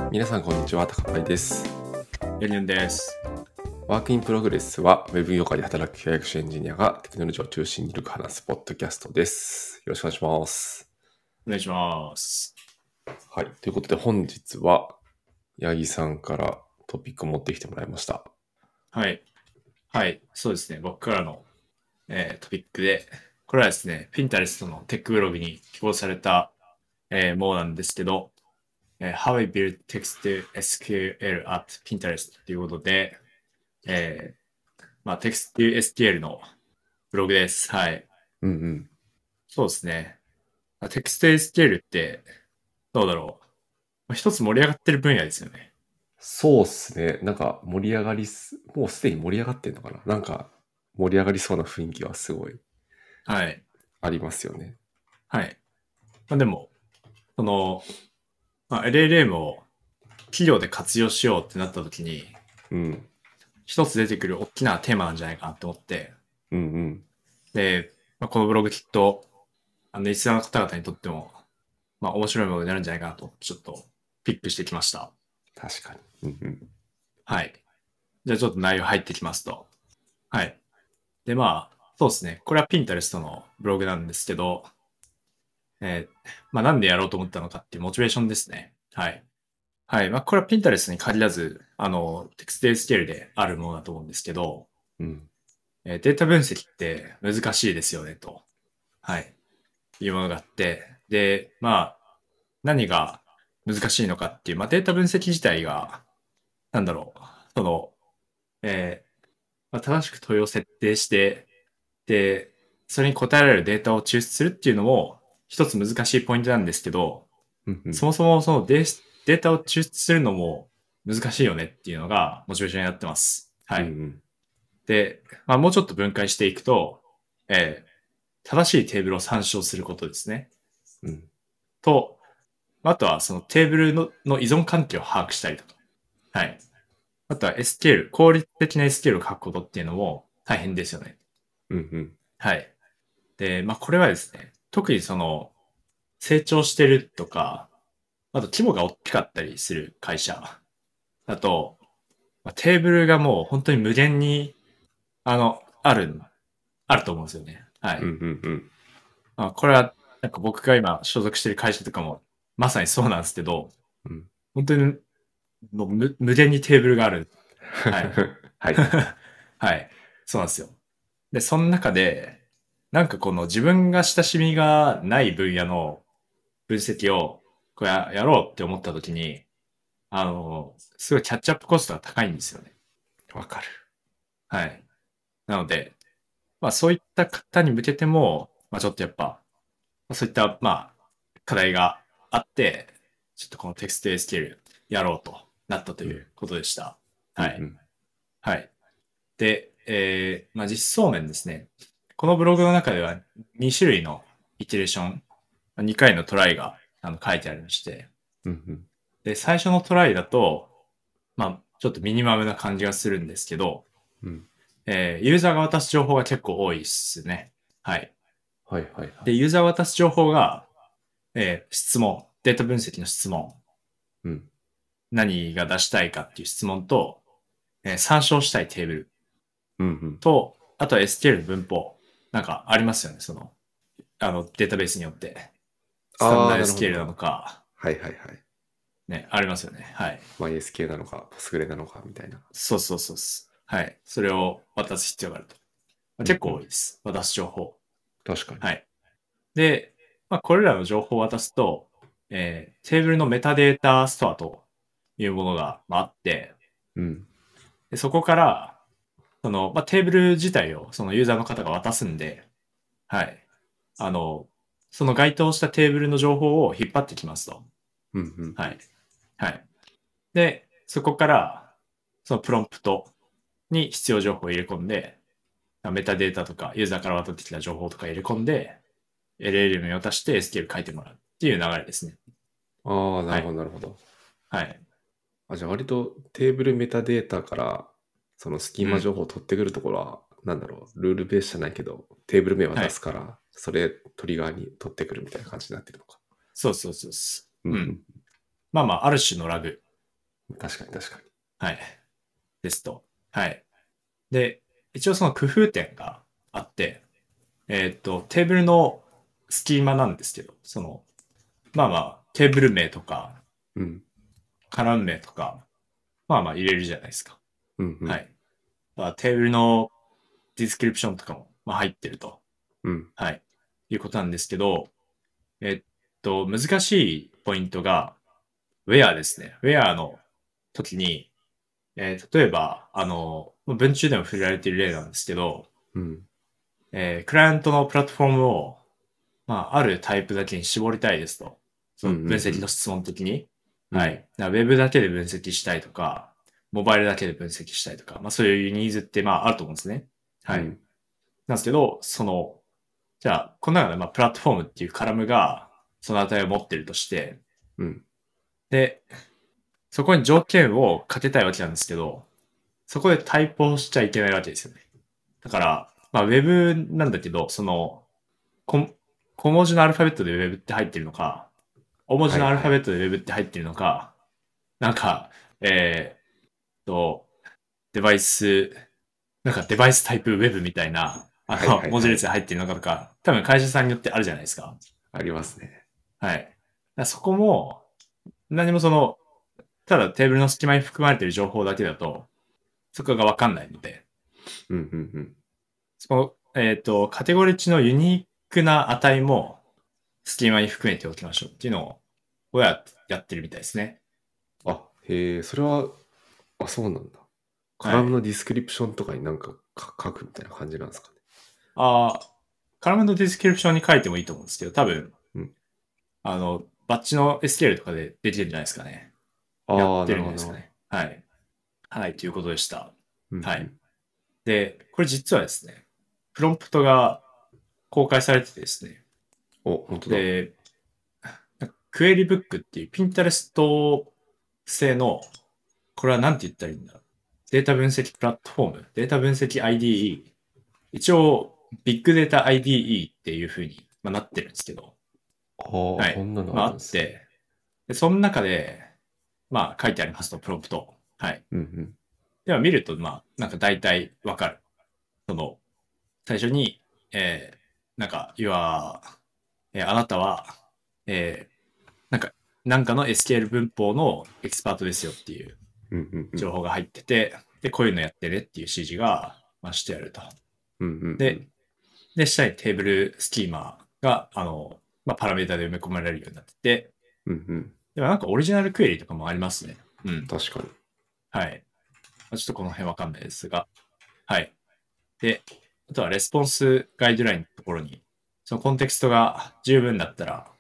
皆さんこんにちは、高パイです。 エリュンです。 ワークインプログレスは Web 業界で働く教育者エンジニアがテクノロジーを中心にゆるく話すポッドキャストです。よろしくお願いします。 お願いします。 はい。ということで本日は八木さんからトピックを持ってきてもらいました。 はい。はい。そうですね。僕からの、トピックで、これはですね、Pinterest のテックブログに寄稿された、ものなんですけど、How I Build Text to SQL at Pinterest ということで、Text to SQL のブログです。はい。 うんうん。 そうですね。Text to SQL って、どうだろう。一つ盛り上がってる分野ですよね。 そうっすね。なんか盛り上がりもうすでに盛り上がってんのかな。なんか盛り上がりそうな雰囲気はすごいはい。 ありますよね。 はい。でも、その、LLM を企業で活用しようってなった時に、 うん。 一つ出てくる大きなテーマなんじゃないかなって思って、 うんうん。 で、このブログきっと、リスナーの方々にとっても、面白いものになるんじゃないかなと、ちょっとピックしてきました。 確かに。うんうん。 はい。じゃあちょっと内容入ってきますと。はい。で、そうですね。これは Pinterest のブログなんですけど、なんでやろうと思ったのかっていうモチベーションですね。はい。はい。これは Pinterest に限らず、テクストスケールであるものだと思うんですけど、 うん。 データ分析って難しいですよね、と。はい。いうものがあって。で、何が難しいのかっていう、データ分析自体が、なんだろう。その、え正しく問いを設定して、で、それに答えられるデータを抽出するっていうのも、一つ難しいポイントなんですけど、 うんうん。 そもそもそのデータを抽出するのも難しいよねっていうのがモチベーションになってます。はい。 うんうん。 で、もうちょっと分解していくと、えー正しいテーブルを参照することですね。 うん。 と、あとはそのテーブルの依存関係を把握したりとか。はい。あとは SQL、効率的な SQL を書くことっていうのも大変ですよね。 うんうん。 はい。で、これはですね、特にその成長してるとか、あと規模が大きかったりする会社だと、テーブルがもう本当に無限に、あると思うんですよね。はうんうい。 んうん。 これは、なんか僕が今所属してる会社とかも、まさにそうなんですけど、 うん。 本当にもう無限にテーブルがある。はい。 はい。 はい。そうなんですよ。で、その中で、なんかこの自分が親しみがない分野の分析をやろうって思った時に、すごいキャッチアップコストが高いんですよね。 わかる。 はい。なので、そういった方に向けても、ちょっとやっぱ、そういった、課題があって、ちょっとこのテクスト SQL やろうとなったとうん。 いうことでした。はい。 うんうん。 はい。で、実装面ですね。このブログの中では2種類のイテレーション、2回のトライが書いてありまして、 うんうん。 で、最初のトライだと、ちょっとミニマムな感じがするんですけど、 うん。 ユーザーが渡す情報が結構多いですね。はい。 はいはいはで、 い。 ユーザーが渡す情報が、質問、データ分析の質問、 うん。 何が出したいかっていう質問と、参照したいテーブルうんうん。 と、あとは SQL の文法。なんかありますよね、データベースによって。スタンああ、 ダードなるほど SQL ななるほど。 のか、 はいはいはい。 ね、ありますよね。はい。 MySK なのか、PostgreSQL なのか、みたいな。 そうそうそうそう。はい。それを渡す必要があると。結構多いうんうん。 です。渡す情報。 確かに。 はい。で、これらの情報を渡すと、テーブルのメタデータストアというものがあって、 うん。 でそこから、テーブル自体をそのユーザーの方が渡すんで、はい。あの、その該当したテーブルの情報を引っ張ってきますと。 うんうんうん。 はい。はい。で、そこから、そのプロンプトに必要情報を入れ込んで、メタデータとかユーザーから渡ってきた情報とか入れ込んで、LLM に渡して SQL 書いてもらうっていう流れですね。 ああ、なるほどはい。 なるほど。 はい。 あ、じゃあ割とテーブルメタデータからそのスキーうん。 マ情報を取ってくるところは、なんだろう、ルールベースじゃないけど、テーブル名ははい。 出すから、それトリガーに取ってくるみたいな感じになってるのか。 そうそうそうそう。うん。 うんうん。 ある種のラグ。 確かに確かに。 はい。ですと。はい。で、一応その工夫点があって、テーブルのスキーマなんですけど、まあまあ、テーブル名とか、 うん。 カラム名とか、まあまあ入れるじゃないですか。 うんうん。 はい。テーブルのディスクリプションとかも、まあ、入ってると。 うん。 はい。いうことなんですけど、えっ難しいポイントが、ウェアですね。ウェアの時に、例えば、文中でも触れられている例なんですけど、 うん。 クライアントのプラットフォームを、まあ、あるタイプだけに絞りたいですと。そうん。うの分析のん。 質問的に。 うん。 はい。ウェブだけで分析したいとか、モバイルだけで分析したいとか、まあそういうニーズってまああると思うんですね。はい。 うん。 なんですけど、じゃあ、この中でまあプラットフォームっていうカラムが、その値を持ってるとして、 うん。 で、そこに条件をかけたいわけなんですけど、そこでタイプをしちゃいけないわけですよね。だから、まあ、ウェブなんだけど、小、小文字のアルファベットでウェブって入ってるのか、大文字のアルファベはいはい。 ットでウェブって入ってるのか、なんか、えーっと、デバイス、デバイスタイプウェブみたいな、 はいはいはい。 文字列で入ってるのかとか、多分会社さんによってあるじゃないですか。 ありますね。 はい。だからそこも、何もただテーブルの隙間に含まれている情報だけだと、そこがわかんないので、 うんうんうん。 カテゴリー値のユニークな値も隙間に含めておきましょうっていうのをやってるみたいですね。 あ、へえ、それは、あ、そうなんだ。カはい。 ラムのディスクリプションとかになんか書くみたいな感じなんですかね。 ああ、カラムのディスクリプションに書いてもいいと思うんですけど、多分、 うん。 バッチの SQL とかでできてるんじゃないですかね。やっああ、 てなるほど、なるほど。 るんじゃないですかね。はい。はい、ということでした。はい。 うんうん。 で、これ実はですね、プロンプトが公開されててですね、 お、本当だ。 で、クエリブックっていうピンタレスト製の、これはなんて言ったらいいんだろう。データ分析プラットフォーム、データ分析 IDE。一応、ビッグデータ IDE っていう風に、まあ、なってるんですけど、 ああ、 はい。 こんなのあまあ、あるんですね。 って、で、その中で、まあ、書いてありますと、プロンプト。はい。 うんうん。 では見ると、まあ、大体わかる。最初に、あなたは、えなんか、なんかの SQL 文法のエキスパートですよっていううんうんうん。 情報が入ってて、で、こういうのやってねっていう指示が、まあ、してあると。 うんうんうで、 ん。 下にテーブルスキーマが、まあ、パラメータで埋め込まれるようになってて、 うんうん。 でもなんかオリジナルクエリとかもありますね。うん。 確かに。 はい。まあちょっとこの辺わかんないですが。はい。で、あとはレスポンスガイドラインのところに、そのコンテクストが十分だったら、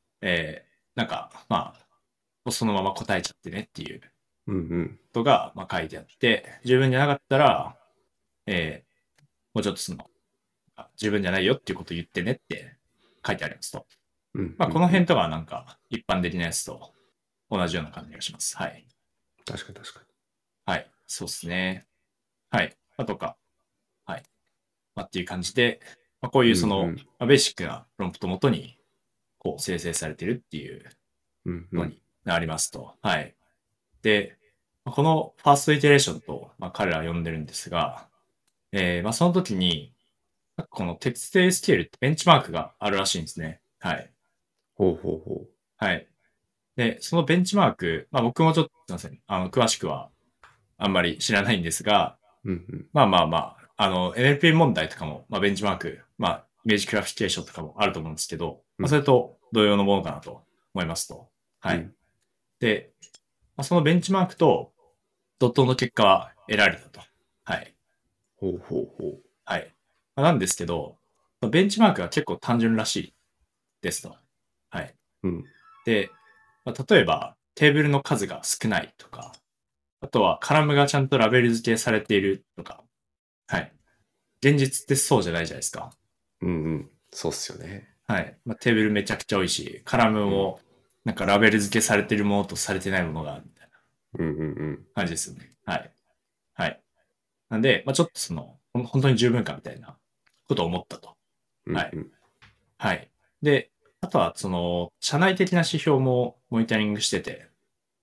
まあ、そのまま答えちゃってねっていううんうん。 ことが、まあ、書いてあって、十分じゃなかったら、えもうちょっと十分じゃないよっていうことを言ってねって書いてありますと。 うんまあ、 うんうん。 この辺とは一般的なやつと同じような感じがします。はい。 確かに確かはい。そうですね。はい。あとか、はい。まあ、っていう感じで、まあ、こういに。 ううんうん。 まあ、ベーシックなプロンプト元に、生成されてるっていううんうん。 のになりますと。はい。で、まあこのファーストイテレーションと、まあ、彼らは呼んでるんですが、まあ、その時に、このテキスト SQL ってベンチマークがあるらしいんですね。はい。 ほうほうほはい。で、そのベンチマーク、まあ僕もちょっとすいません。詳しくはあんまり知らないんですが、 う。うんうん。 まあまあまあ、NLP 問題とかも、まあベンチマーク、まあ、イメージクラフィケーションとかもあると思うんですけど、まあそうんれと同様のものかなと思いますと。はい。 うん。 で、まあ、そのベンチマークとドットの結果は得られたと。はい。 ほうほうほはい。まあなんですけど、ベンチマークは結構単純らしいですと。はい。 う。うん。 で、まあ、例えば、テーブルの数が少ないとか、あとはカラムがちゃんとラベル付けされているとか、はい。現実ってそうじゃないじゃないですか。 うんうん。そうっすよね。 はい。まあ、テーブルめちゃくちゃ多いし、カラムうん。 もラベル付けされているものとされてないものがあるみたいなうんうんうん。 感じですよね。はい。はい。なんで、まあ、ちょっと本当に十分かみたいなことを思ったと。はい。 うんうん。 はい。で、あとは社内的な指標もモニタリングしてて、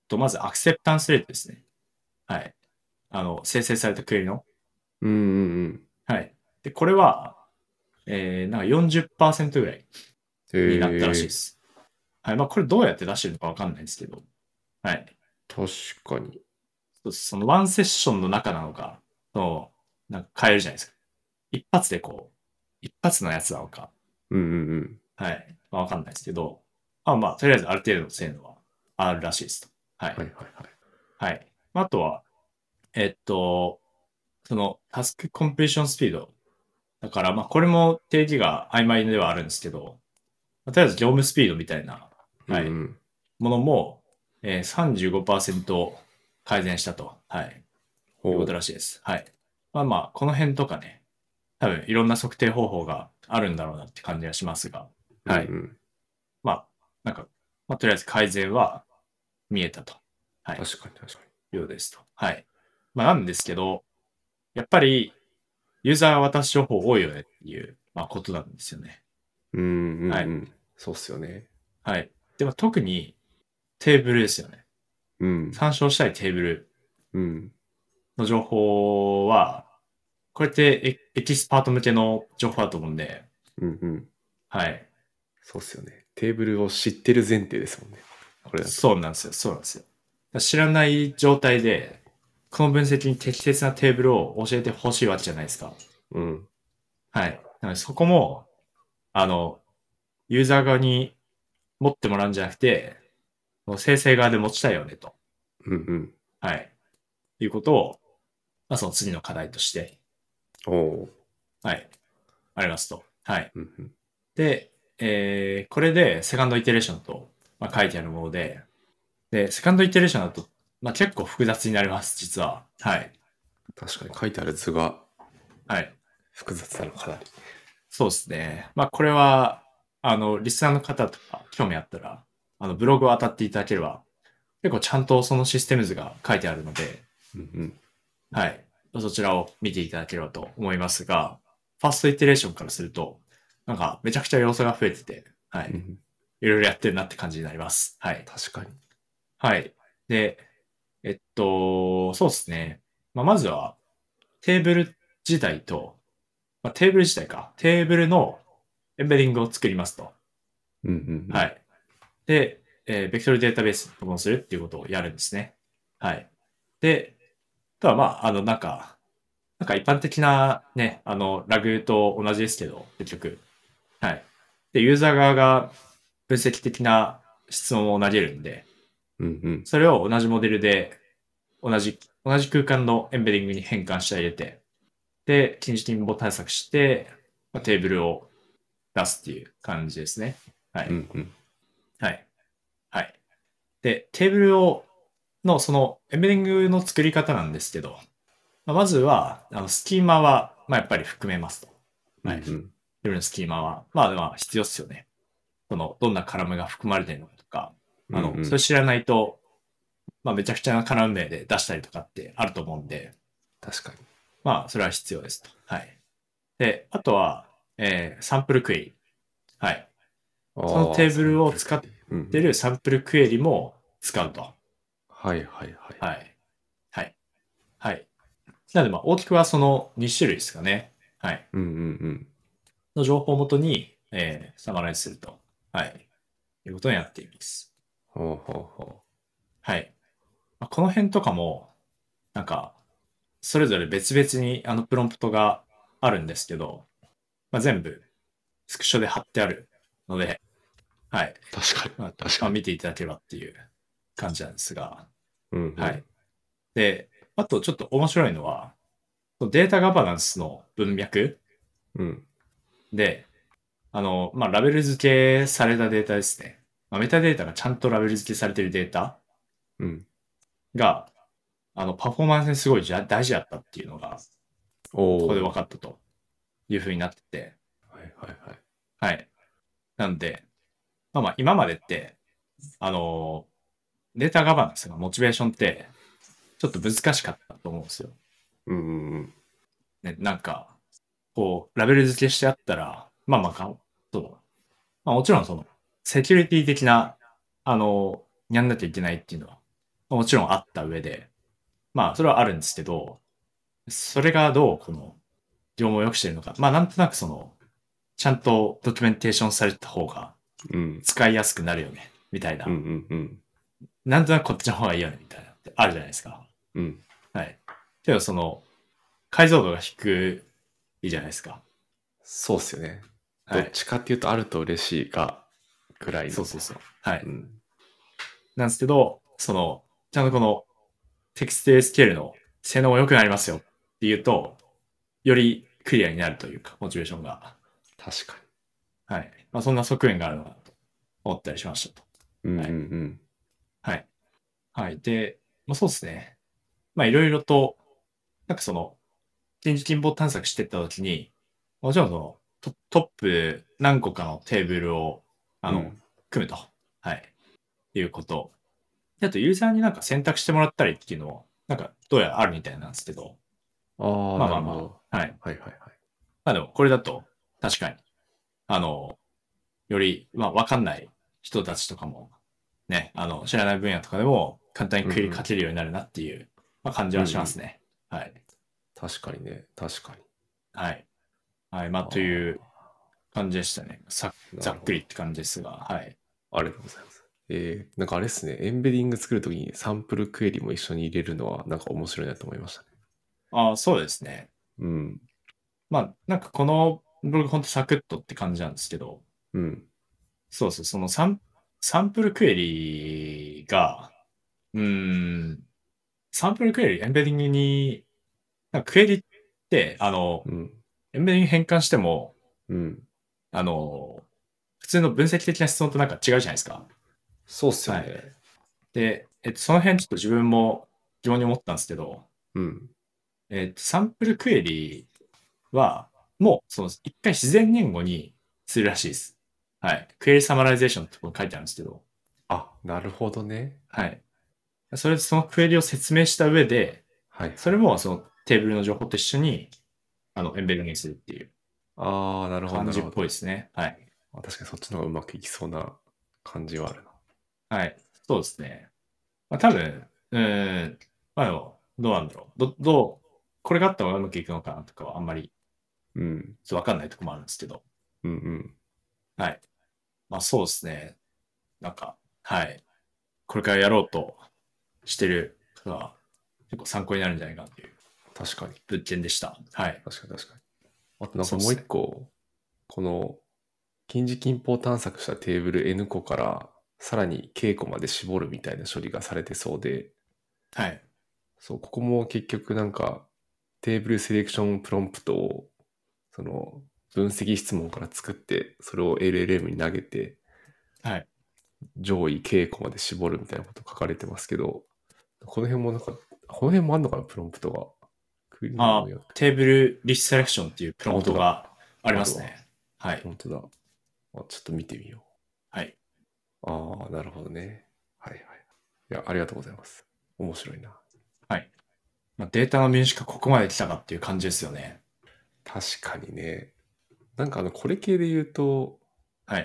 まずアクセプタンスレートですね。はい。生成されたクエリの。 うんうんうん。 はい。で、これは、なんか40%ぐらいになったらしいでへえ、 す。はい。まあ、これどうやって出してるのかわかんないですけど。はい。 確かに。 そのワンセッションの中なのか、なんか変えるじゃないですか。一発で一発のやつなのか。 うんうんうん。 はい。まあ、わかんないですけど。まあ、とりあえずある程度の精度はあるらしいですと。はい。 はいはいはい。 はい。あとは、えっと、そのタスクコンプリーションスピード。だから、まあ、これも定義が曖昧ではあるんですけど、とりあえず業務スピードみたいな、はい、 うんうん。 ものも、35%改善したと、はい、いうことほらしいです。はい。まあまあ、この辺とかね、多分いろんな測定方法があるんだろうなって感じがしますが、 う。うんうはい。 ん。 まあ、なんか、まあ、とりあえず改善は見えたと、はい、 確かに確かいうようですと。はい。まあ、なんですけど、やっぱり、ユーザーは渡す情報多いよねっていう、まあ、ことなんですよね。 に。うんうんはい。 うん。そうっすよね。 はい。でも特にテーブルですよね。 うん。 参照したいテーブルうん。 の情報は、これってエキスパート向けの情報だと思うんで、 うんうん。 はい。 そうっすよね。テーブルを知ってる前提ですもんね。これだと。 そうなんですよ。そうなんですよ。知らない状態で、この分析に適切なテーブルを教えてほしいわけじゃないですか。 うん。 はい。なのでそこも、あの、ユーザー側に持ってもらうんじゃなくて、もう生成側で持ちたいよねと。 うんうん。 はい。いうことを、まあ、その次の課題として、 おお。 はい。ありますと。はい。 うんうん。 で、これでセカンドイテレーションと、まあ、書いてあるもので、で、セカンドイテレーションだと、まあ、結構複雑になります、実は。はい。 確かに書いてある図がはい。 複雑なのかなり。 そうですね。まあ、これは、リスナーの方とか興味あったら、ブログを当たっていただければ、結構ちゃんとそのシステム図が書いてあるので、 うんうん。 はい。そちらを見ていただければと思いますが、ファーストイテレーションからすると、なんかめちゃくちゃ要素が増えてて、はい。 うん。 いろいろやってるなって感じになります。はい。 確かに。 はい。で、そうですね。まあ、まずは、テーブル自体と、まあ、テーブル自体か。テーブルのエンベディングを作りますと。 うんうんはい。で、ベクトルデータベースに保存するっていうことをやるんですね。はい。で、あとはまあ、なんか一般的なね、ラグと同じですけど、結局。はい。で、ユーザー側が分析的な質問を投げるんで、 うん。うんうん。 それを同じモデルで、同じ空間のエンベディングに変換してあげて、で、近似貧乏対策して、まあ、テーブルを出すっていう感じですね。はい。 うんうん。 はい。はい。で、テーブルのそのエンベディングの作り方なんですけど、まずは、スキーマは、まあ、やっぱり含めますと。はい。 うんうん。 夜のスキーマは、まあ、必要ですよね。どんなカラムが含まれているのかとか、 うんうん。 それ知らないと、まあ、めちゃくちゃなカラム名で出したりとかってあると思うんで、 確かに。 まあ、それは必要ですと。はい。で、あとは、サンプルクエリ。はい。そのああ、サンテーブルをプルクエリ。 使っうんうん。 てるサンプルクエリも使うと。 はいはいはい。 はい。はい。はい。なので、まあ、大きくはその2種類ですかね。はい。 うんうんうん。 の情報をもとに、サマライズすると。はい。いうことになっています。 ほうほうほはい。まあ、この辺とかも、なんか、それぞれ別々にプロンプトがあるんですけど、まあ、全部スクショで貼ってあるので、はい。 う。確かに。確まあ、 かに。 見ていただければっていう感じなんですが、 うんうん。 はい。で、あとちょっと面白いのは、データガバナンスの文脈うん。 で、まあ、ラベル付けされたデータですね。まあ、メタデータがちゃんとラベル付けされているデータうん。 が、パフォーマンスにすごい大事だったっていうのが、 おここで分お。 かったというふうになってて、 はいはいはい。 はい。なんで、まあ今までって、あの、データガバナンスのモチベーションって、ちょっと難しかったと思うんですよ。 うんうんうん。 ね、なんか、ラベル付けしてあったら、そう、まあもちろんセキュリティ的な、やんなきゃいけないっていうのは、 もちろんあった上で、まあ、それはあるんですけど、それがどう、この、業務を良くしてるのか。まあ、なんとなくその、ちゃんとドキュメンテーションされた方がうん。 使いやすくなるよね、みたいうんうな。 んうん。 なんとなくこっちの方がいいよね、みたいなってあるじゃないですか。 うん。 はい。けど、その、解像度が低いじゃないですか。 そうっすよね。どっはい。 ちかっていうとあると嬉しいかぐらいの。 そうそうそう。はい。 うん。 なんですけど、その、ちゃんとこのテキスト SQL の性能も良くなりますよっていうと、よりクリアになるというか、モチベーションが。 確かはい。まあ、そんな側面があるのかなと思ったりしましたと。 に。うんうんうはい。 ん。 はい。はい。で、まあ、そうですね。まあ、いろいろと、なんかその、人事近傍探索していったときに、もちろんそのトップ何個かのテーブルを、 うん。 組むと。はい。いうこと。であと、ユーザーになんか選択してもらったりっていうのも、なんか、どうやらあるみたいなんですけど、 ああ、 まあまあまなるほど。 あ。はい。 はいはいはい。 まあでも、これだと、確かに、あの、より、まあ、わかんない人たちとかも、ね、知らない分野とかでも、簡単にクエリ書うんうん。 けるようになるなっていう、まあ、感じはしまうんうん。 すね。はい。 確かにね。確かに。 はい。はい。まあ、というあ感じでしたね。 あ、なるほど。 ざっくりって感じですが、はい。 ありがとうございます。なんかあれですね。エンベディング作るときにサンプルクエリも一緒に入れるのはなんか面白いなと思いましたね。 ああ、そうですね。 うん。 まあ、なんかこのブログほんとサクッとって感じなんですけど、 うん。 そうそう、そのサンプルクエリが、うーん、サンプルクエリ、エンベディングに、なんかクエリって、 うん。 エンベディング変換しても、 うん。 あの、普通の分析的な質問となんか違うじゃないですか。 そうっすよはい。 ね。 で、その辺ちょっと自分も疑問に思ったんですけど、 うん。 サンプルクエリは、もう、その、一回自然言語にするらしいです。はい。クエリサマライゼーションってところ書いてあるんですけど、 あ、なるほどね。 はい。そのクエリを説明した上で、 はいはいそれもはい。 そのテーブルの情報と一緒に、エンベルにするっていうああ、なるほど感じっなるほど。 ぽいですね。はい。 確かにそっちの方がうまくいきそうな感じはあるな。 はい。そうですね。まあ、多分、まあでも、どうなんだろう。これがあった方がうまくいくのかなとかはあんまり、 うん。 ちょっとわかんないところもあるんですけど、 うんうん。 はい。まあそうですね。なんか、はい。これからやろうとしてる方は結構参考になるんじゃないかなという確かに。 物件でした。はい。 確かに確かに。あとなんかもうそうですね。 一個、この近似近傍探索したテーブル N 個からさらに K 個まで絞るみたいな処理がされてそうで、 はい。 そう、ここも結局なんかテーブルセレクションプロンプトをその分析質問から作って、それを LLM に投げてはい。 上位 K 個まで絞るみたいなこと書かれてますけど、この辺もなんか、この辺もあんのかな、プロンプトが。クリーンのやテーブルリスセレクションっていうプあ、 ロン本当だ。 プトがありあるわ。 ますね。はい。 本当だ。ちょっと見てみよはい。 う。ああ、なるほどね。はいはい。いや、ありがとうございます。面白いな。 はい。まあ、データの民主化ここまで来たかっていう感じですよね。 確かにね。なんかこれ系で言うと、 はい。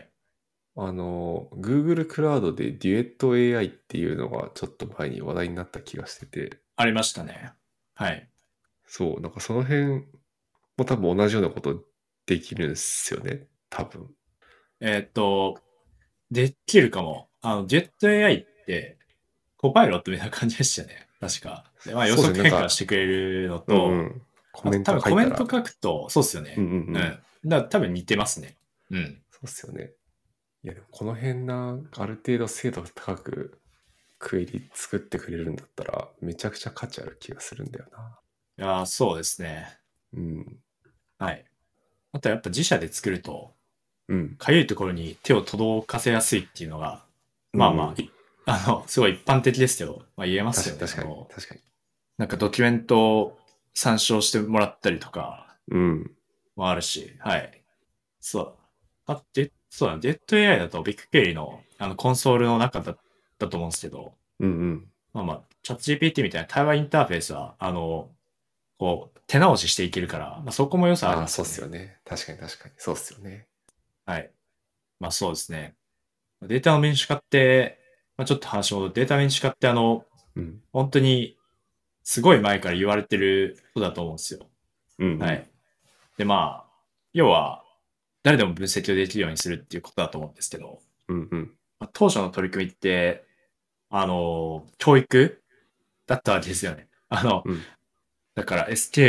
Google クラウドでデュエット AI っていうのがちょっと前に話題になった気がしてて、 ありましたね。はい。 そう、なんかその辺も多分同じようなことできるんですよね。多分。 えーっと、できるかも。ジェット AI って、コパイロットみたいな感じでしたよね。確か。で、まあ予そうですね。なん測変換してか、 くれるのうんうと、 ん。コあとメント多分コメント書いたら、 書くと、そうっすよね。 うんうんうん。 うん。だから多分似てますね。うん。 そうっすよね。いや、でもこの辺な、ある程度精度高くクエリ作ってくれるんだったら、めちゃくちゃ価値ある気がするんだよな。 いやー、そうですね。 うん。 はい。あとやっぱ自社で作ると、 うん。 かゆいところに手を届かせやすいっていうのが、まあまあ、 うんうん。 すごい一般的ですけど、まあ言えますよね。 確かに確かに。確かに。 なんかドキュメントを参照してもらったりとかうん。 もあるし、はい。そう。そうだ、デッド AI だとビッグクエリのコンソールの中だと思うんですけど、 うんうん。 まあまあ、チャット GPT みたいな対話インターフェースは、こう、手直ししていけるから、まあそこも良さありああ、そうっすよますよね。 ね。確かに確かに。そうっすよね。 はい。まあそうですね。データの民主化って、まあちょっと話戻って、データ民主化ってうん。 本当にすごい前から言われてることだと思うんですよ。 うん。 はい。で、まあ、要は、誰でも分析をできるようにするっていうことだと思うんですけど、 うん。うん。 まあ当初の取り組みって、教育だったわけですよね。 うん。 だから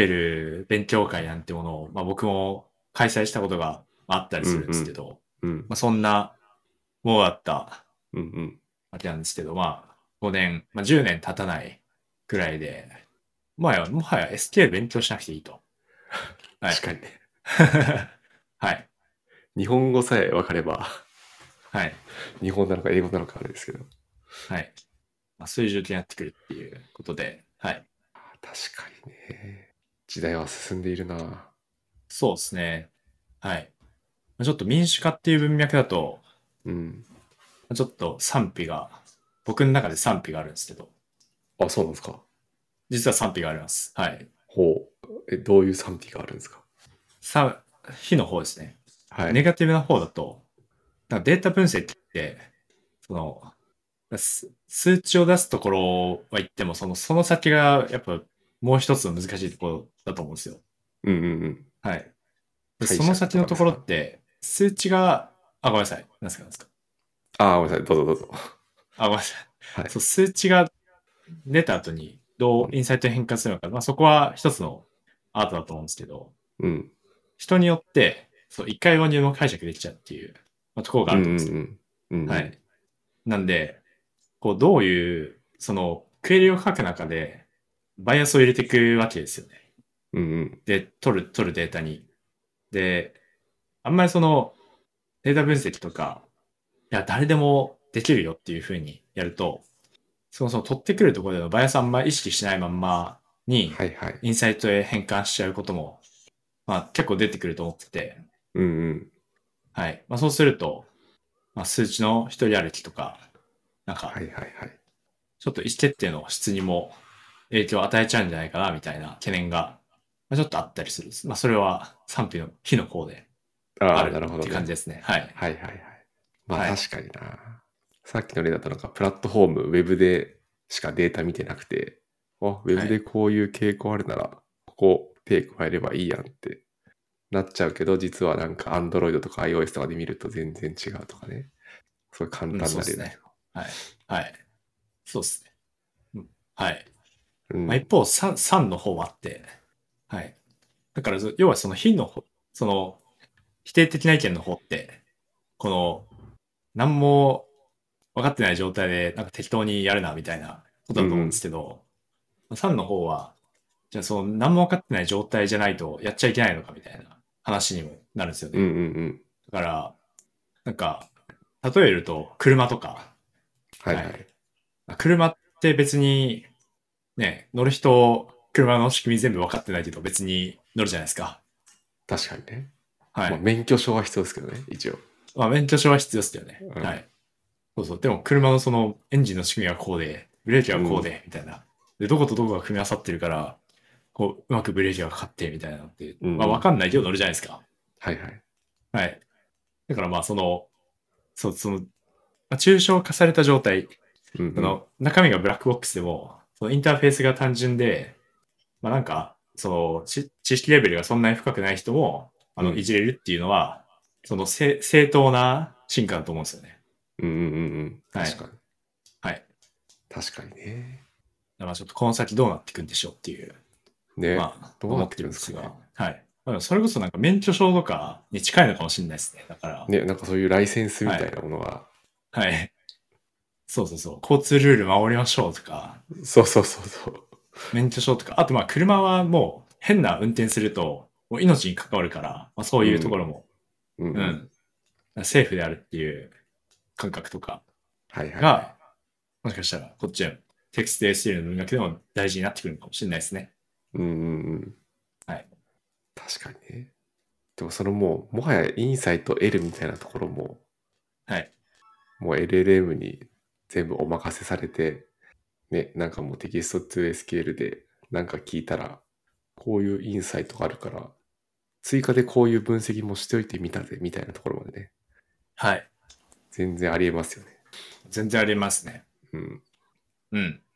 SQL 勉強会なんてものを、まあ僕も開催したことがあったりうん。 するんうん。 ですけど、 うん。 まあそんなものだったうん。 わけなんですけど、まあ5年、まあ10年経たないくらいで、もはや SQL 勉強しなくていいと。はい。 確かにね。 はい。 日本語さえ分かれば、 はい。 日本なのか英語なのかあれですけど。 はい。まあ、そういう状況になってくるっていうことで、はい。 確かにね。時代は進んでいるな。 そうですね。はい。まあちょっと民主化っていう文脈だと、 うん。 まあちょっと賛否が、僕の中で賛否があるんですけど、 あ、そうなんですか。 実は賛否があります。はい。 ほう。どういう賛否があるんですか？ さ、非の方ですね。 はい。 ネガティブな方だと、なんかデータ分析って、その、数値を出すところは言っても、その先がやっぱもう一つの難しいところだと思うんですよ。 うんうんうん。 はい。で、その解釈先のところとかですか？ って、数値が、あ、ごめんなさい。なんですか。 ああ、ごめんなさい。どうぞどうぞ。 あ、ごめんなさい。 はい。 そう、数値が出た後にどうインサイトに変換するのか、まあそこは一つのアートだと思うんですけど、 うん。 人によって、そう、一回後にも解釈できちゃうっていう、まあ、ところがうんあると思うんですよ。 うんうん。うんうん。 はい。なんで、こう、どういう、クエリを書く中で、バイアスを入れていくわけですよね。 うんうん。 で、取るデータに。で、あんまりデータ分析とか、いや、誰でもできるよっていう風にやると、そもそも取ってくるところでのバイアスあんまり意識しないまんまに、 はいはい。 インサイトへ変換しちゃうことも、まあ結構出てくると思ってて、 うんうん。 はい。まあそうすると、まあ数値の一人歩きとか、なんか、 はいはいはい。 ちょっと意思決定の質にも影響を与えちゃうんじゃないかな、みたいな懸念が、まあ、ちょっとあったりするんです。まあそれは賛否の非の方であああ、なるるって感じほどね。 ですね。はい。 はいはいはい。まあはい。 確かにな。さっきの例だとなんかプラットフォーム、ウェブでしかデータ見てなくて、あ、ウェブではい。 こういう傾向あるなら、ここ手加えればいいやんってなっちゃうけど、実はなんか Android とか iOS とかで見ると全然違うとかね。そういう簡うん、 単な例だけど。 そうですね。はい。はい。そうですね。うん、はい。まあ、 うん。 一方、3の方はあって、はい。だから、要はその非の方、否定的な意見の方って、この、何も分かってない状態で、なんか適当にやるな、みたいなことだと思うんですうんうん。 けど、3の方は、じゃあ何も分かってない状態じゃないとやっちゃいけないのか、みたいな話にもなるんですようんうんね。 うん。 だから、なんか、例えると、車とか、はい。 はいはい。 車って別に、ね、乗る人、車の仕組み全部分かってないけど、別に乗るじゃないですか。 確かにね。まあはい。 免許証は必要ですけどね、一応。 まあ、免許証は必要ですよね。 うん。 はい。そうそう。でも、車のエンジンの仕組みはこうで、ブレーキはこううん。 で、みたいな。で、どことどこが組み合わさってるから、うまくブレーキがかかって、みたいなのって、まあ、わうんうん。 かんないけど乗るじゃないですか。 はいはい。 はい。だからまあ、まあ抽象化された状態、 うんうん。 中身がブラックボックスでも、そのインターフェースが単純で、まあなんか、知識レベルがそんなに深くない人も、いうん。 じれるっていうのは、正当な進化だと思うんですよね。 うんうんうんうん。 はい。 確かに。 はい。 確かにね。 まあちょっとこの先どうなっていくんでしょうっていう、 ね。 まあ、 どうなってく思ってるるんですかね。 んですが、はい。まあでもそれこそなんか免許証とかに近いのかもしれないですね。だから、 ね、なんかそういうライセンスみたいはい。 なものが。 はい。そうそうそう。交通ルール守りましょうとか、 そうそうそうそう。 免許証とか、あとまあ車はもう変な運転すると、もう命に関わるから、まあそういうとこうん。 ろも、 うんうん。 うん、セーフであるっていう感覚とかはいはいはい。 が、もしかしたらこっちのテクスト SL の文学でも大事になってくるのかもしれないですね。 うんうんうん。 はい。 確かにね。でもそのもう、もはやインサイト L みたいなところも、 はい。 もう LLM に全部お任せされて、ね、なんかもうテキスト 2SQL でなんか聞いたら、こういうインサイトがあるから、追加でこういう分析もしておいてみたぜ、みたいなところまでね、 はい。 全然ありえますよね。 全然ありますね。 うん。 うん。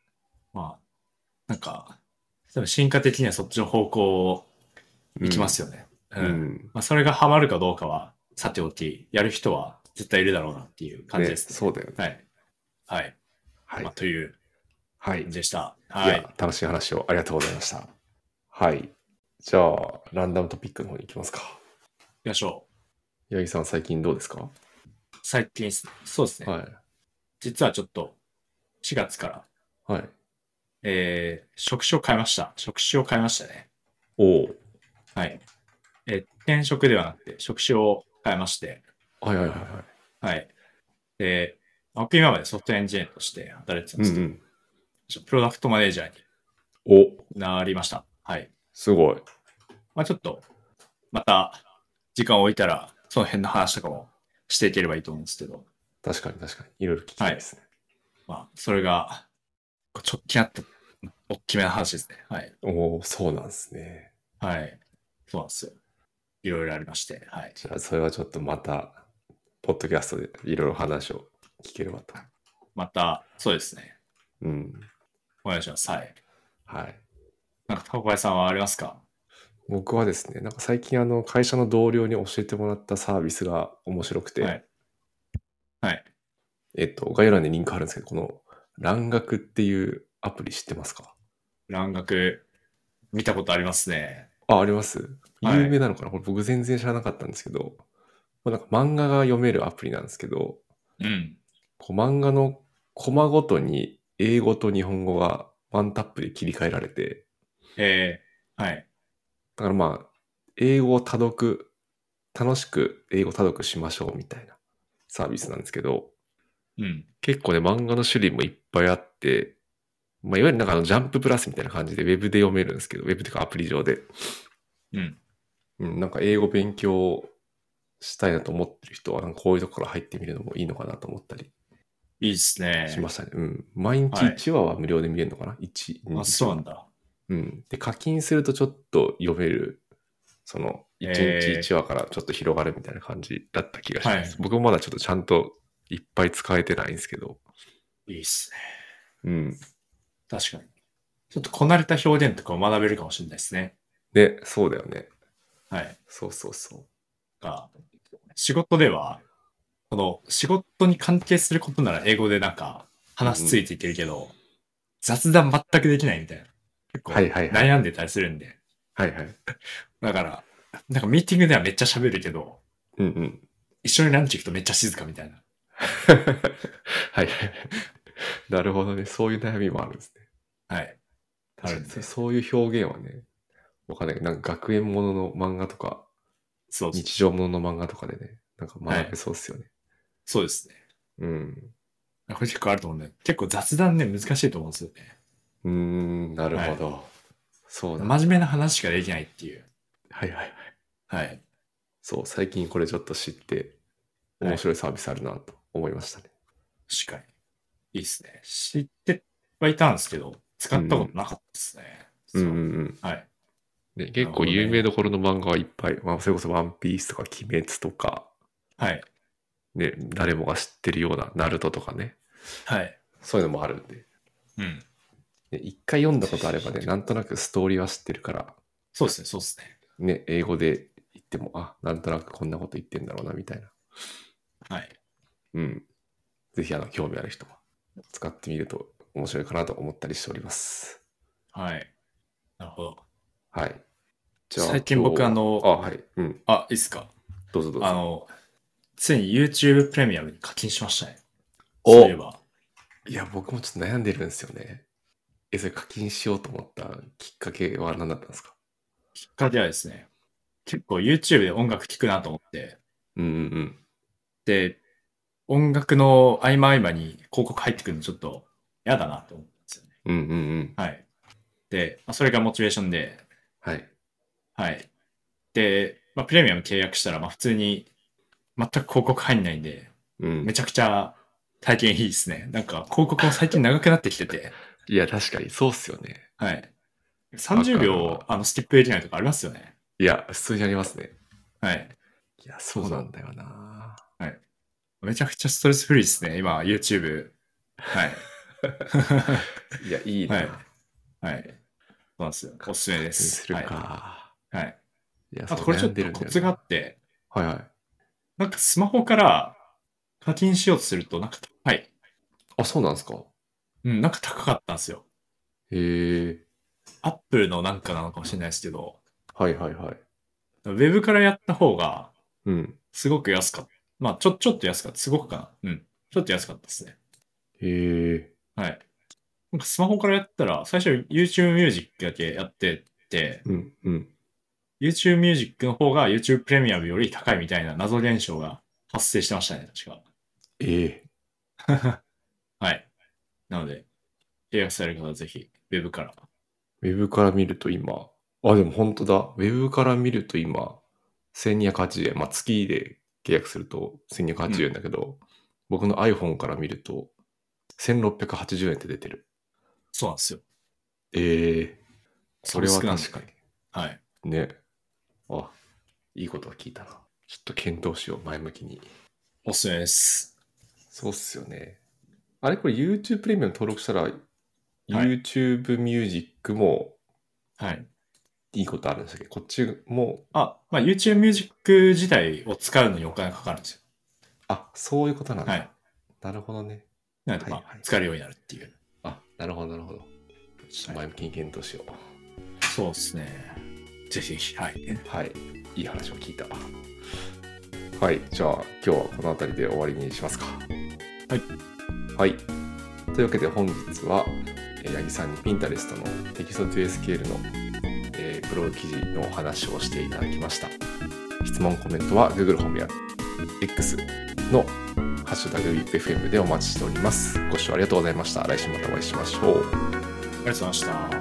まあ、なんか、多分進化的にはそっちの方向を行きますよね。うん。 うん。 まあ、それがハマるかどうかは、さておき、やる人は絶対いるだろうなっていう感じでね、 すね。 そうだよね。 はい。はい。 はい。 まあ、というはい。 感じでした。 いや、 はい。 楽しい話をありがとうございました。はい。じゃあ、ランダムトピックの方に行きますか。 行きましょう。 八木さん、最近どうですか？ 最近ですね。そうですね。 はい。 実はちょっと、4月から、 はい。 職種を変えました。職種を変えましたね。 おお。 はい。転職ではなくて、職種を変えまして、 はいはいはいはい。 はい。で、僕今までソフトウェアエンジニアとして働いてたんですけど、 うんうん。 プロダクトマネージャーにお、 なりました。はい。 すごい。 まあちょっと、また、時間を置いたら、その辺の話とかもしていければいいと思うんですけど、 確かに確かに。いろいろ聞きはい。 たいですね。 まあ、それが、直近あった、大きめな話ですね。はい。 おお、そうなんですね。 はい。そうなんですよ。いろいろありまして、はい。 じゃあ、それはちょっとまた、ポッドキャストでいろいろ話を聞ければと。 また、そうですね。 うん。 お願いします。はい。 はい。 なんか、タコパイさんはありますか？ 僕はですね、なんか最近会社の同僚に教えてもらったサービスが面白くて、 はい。はい。 概要欄にリンク貼るんですけど、この蘭学っていうアプリ知ってますか？ 蘭学、見たことありますね。 あ、あります。有名はい。 なのかな？これ僕全然知らなかったんですけど、なんか漫画が読めるアプリなんですけど、 うん。 こう漫画のコマごとに英語と日本語がワンタップで切り替えられて、 はい。 だからまあ、英語を多読、楽しく英語多読しましょうみたいなサービスなんですけど、 うん。 結構ね、漫画の種類もいっぱいあって、まあ、いわゆるなんかジャンププラスみたいな感じでウェブで読めるんですけど、ウェブっていうかアプリ上で、 うん。 うん、なんか英語勉強したいなと思ってる人は、なんかこういうところから入ってみるのもいいのかなと思ったりいいっすね。 しましたね。うん。毎日はい。 1話は無料で見れるのかな？ 1、 あ、 1話。 そうなんだ。 うん。で、課金するとちょっと読める、その、1日1話からちょっと広がるみたいな感じだった気がします。 はい。 僕もまだちょっとちゃんといっぱい使えてないんですけど、 いいっすね。 うん。 確かに。ちょっとこなれた表現とかを学べるかもしれないですね。 で、そうだよね。 はい。 そうそうそが、仕事では、この仕事に関係することなら英語でなんかう。うんうん。 話ついていけるけど、雑談全くできないみたいな。結はい構はいはいはい。 悩んでたりするんで。 はいはい。 だから、なんかミーティングではめっちゃ喋るけど、 うんうん。 一緒にランチ行くとめっちゃ静かみたいな。 はいはい。なるほどね。そういう悩みもあるんですね。 はい。あ確かにるんで。 そういう表現はね、わかんないけど、なんか学園ものの漫画とか、 そうそうそう。 日常ものの漫画とかでね、なんか学べはい。 そうっすよね。 そうですね。 うん。 これ結構あると思うんで、結構雑談ね、難しいと思うんですよね。 うーん、なるはい。 ほど。そうなんだ。 真面目な話しかできないっていう。 はいはいはい。 はい。 そう、最近これちょっと知って、 はい。 面白いサービスあるなと思いましたね。 確かに。いいっすね。知ってはいたんですけど、使ったことうんなかったですね。 うん。うん実は。 うんうん。 はい。 ね、 なる結構有名ほどね。 どころの漫画はいっぱい、まあ、それこそワンピースとか鬼滅とか、 はい。 ね、誰もが知ってるようなナルトとかね、 はい。 そういうのもあるんで、 うん。 ね、一回読んだことあればね、なんとなくストーリーは知ってるから、 そうですね、そうですね。 ね、英語で言っても、あ、なんとなくこんなこと言ってんだろうな、みたいな。 はい。 うん。ぜひ、興味ある人は使ってみると面白いかなと思ったりしております。 はい。なるほど。 はい。じゃあ、 最近僕今日は、あ、はい。うん。 いいっすか？ どうぞどうぞ。 あの、ついに YouTube プレミアムに課金しましたね。そういえお、 ば。 いや、僕もちょっと悩んでるんですよね。それ課金しようと思ったきっかけは何だったんですか？ きっかけはですね、結構 YouTube で音楽聴くなと思って、 うんうんで、音楽の合間合間に広告入ってくるのちょっと嫌だなと思ったんですよね。 うん。うんうんうん。 はい。で、それがモチベーションで、 はい。 はい。で、プレミアム契約したら、普通に全く広告入んないんで、 うん。 めちゃくちゃ体験いいですね。なんか広告も最近長くなってきてて、 いや、確かにそうっすよね。 はい。30 わかる秒、 わ。 スキップできないとかありますよね。 いや、普通にありますね。 はい。 いや、 そうそう。 そうなんだよな。 はい。めちゃくちゃストレスフリーですね。今、YouTube。はい。 いや、いいな。 はい。はい。そうなんですよ。おすすめで課金す。 するか。 はい。はい。 いや、 あとそう、 これちょっと悩んでるんだコツがあよな。 って、 はいはい。 なんかスマホから課金しようとするとなんか高い。 あ、そうなんですか。 うん、なんか高かったんですよ。 へえ。 アップルのなんかなのかもしれないですけど、 はいはいはい。 ウェブからやった方がうん。 すごく安かった。まあ、ちょっと安かった。すごくかな。うん。ちょっと安かったですね。 へえ。 はい。なんかスマホからやったら、最初 YouTube Music だけやってて、 うんうん。 YouTube Music の方が YouTube プレミアムより高いみたいな謎現象が発生してましたね、確か。 ええ。 はい。なので、契約される方はぜひ、ウェブから。 ウェブから見ると今、あ、でも本当だ。ウェブから見ると今、1280円。まあ、月で契約すると1280円うん。 だけど、僕の iPhone から見ると1680円って出てる。 そうなんですよ。 ええ、そサブスれはクなんで。 確かはい。 に。ね。あ、いいことが聞いたな。ちょっと検討しよう、前向きに。 おすすめです。 そうっすよね。あれ、これ YouTube プレミアム登録したら、 はい。 YouTube ミュージックもはい。 いいことあるんですけど、こっちも、 あ、まあ、YouTube Music 自体を使うのにお金かかるんですよ。 あ、そういうことなんだ。 はい。 なるほどね。 なので、まあ、 はいはい。 使えるようになるっていう。 あ、なるほど、なるほど。ちょっとはい。 前向きに検討しよう。 そうですね。ぜひぜひ、はい。 はい。いい話を聞いた。はい。じゃあ、今日はこの辺りで終わりにしますか。 はい。 はい。というわけで本日は、八木さんに Pinterest のテキストトゥエスケールの、ブログ記事のお話をしていただきました。質問、コメントは Google ホームや X のハッシュタグ WIPFM でお待ちしております。ご視聴ありがとうございました。来週またお会いしましょう。 ありがとうございました。